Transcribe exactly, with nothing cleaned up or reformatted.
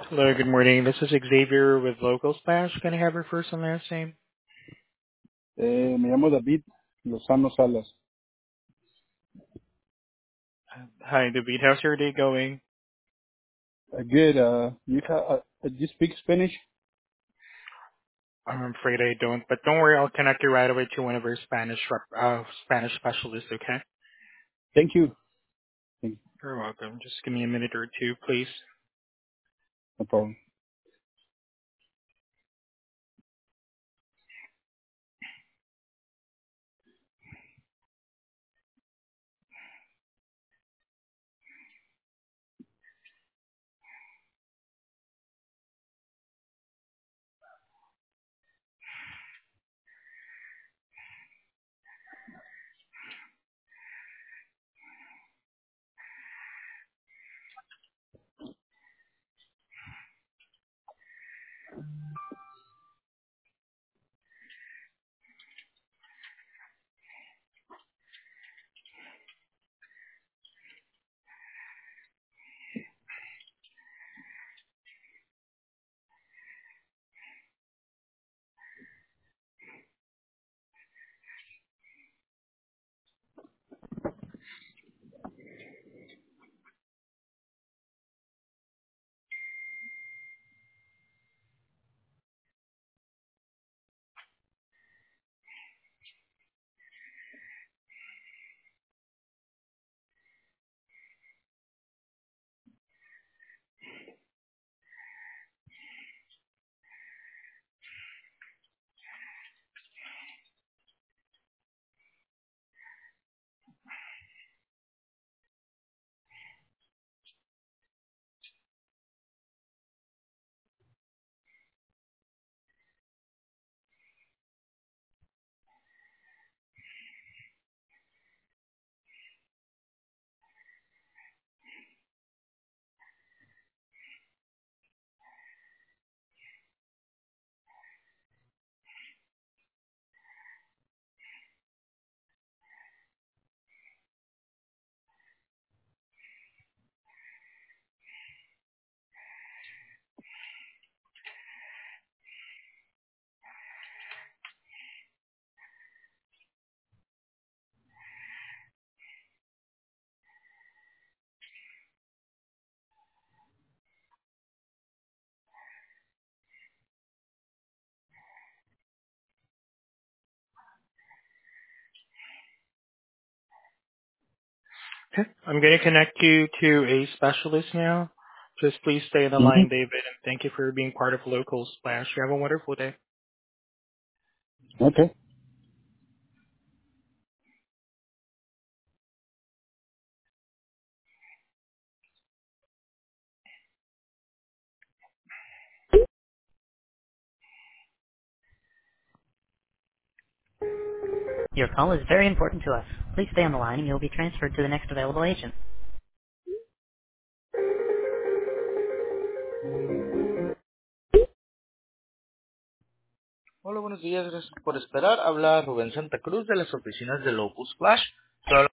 Hello, good morning. This is Xavier with Local Splash. Can I have your first and last name? Eh, me llamo David Lozano Salas. Hi, David. How's your day going? Uh, good. Uh, you, ca- uh, uh, you speak Spanish? I'm afraid I don't, but don't worry. I'll connect you right away to one of our Spanish rep, uh, Spanish specialists. Okay? Thank you. Thank you. You're welcome. Just give me a minute or two, please. No problem. Okay. I'm going to connect you to a specialist now. Just please stay on the line, Mm-hmm. David, and thank you for being part of Local Splash. You have a wonderful day. Okay. Your call is very important to us. Please stay on the line and you'll be transferred to the next available agent. Hola, buenos días. Gracias por esperar. Habla Rubén Santa Cruz de las oficinas de Locus Flash.